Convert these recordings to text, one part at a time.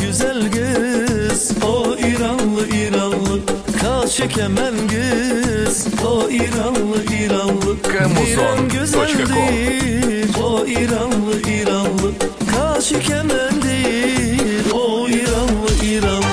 güzel kız, o İranlı İranlı. Kaşı kemen kız, o İranlı İranlı. Miran güzeldir, o İranlı İranlı. Kaşı kemendir, o İranlı İranlı.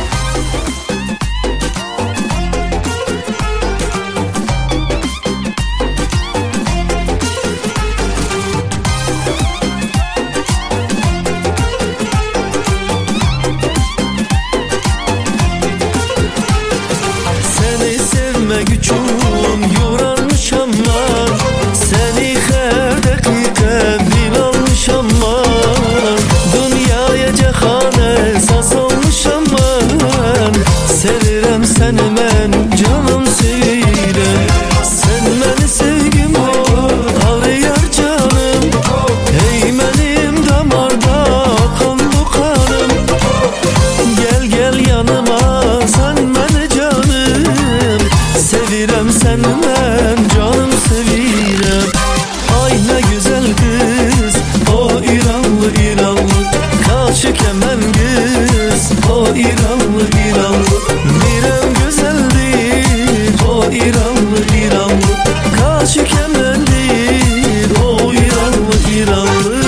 Güçüm yoranmış ama seni her dakika bil almış ama dünyaya cehane esas olmuş ama sevirem seni ben canım sevirem. Sen beni sevgim arayar canım, hey benim damarda kan bu kanım. Gel gel yanıma sen beni canım, sevirem seni ben canım sevirem. Ay ne güzel kız, o İranlı İranlı. Kaşı kemen kız, o İranlı İranlı. Miran güzeldir, o İranlı İranlı. Kaşı kemendir, o İranlı İranlı.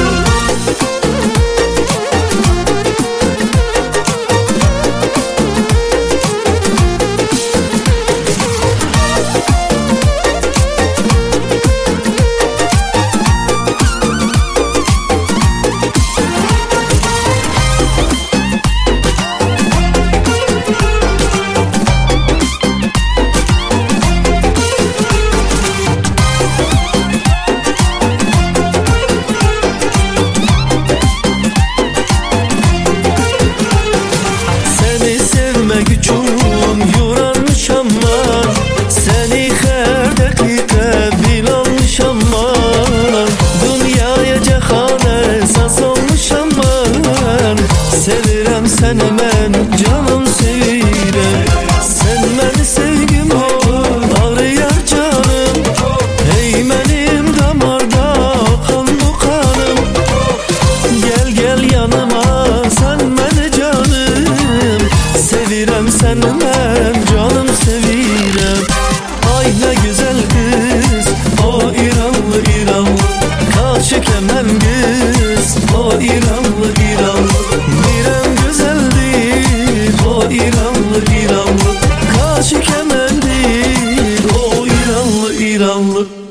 Güçüm yoranmış ama seni her dakika bil almış ama dünyaya cehane esas olmuş ama sevirem seni ben canım sevirem. Sen beni sevgim arayar canım, hey benim damarda kan bu kanım. Gel gel yanıma sen beni canım, sevirem seni ben canım sevirem. Ay ne güzel kız, o İranlı İranlı. Kaşı kemen kız, o İranlı İranlı. Miran güzeldir, o İranlı İranlı. Kaşı kemendir, o İranlı İranlı.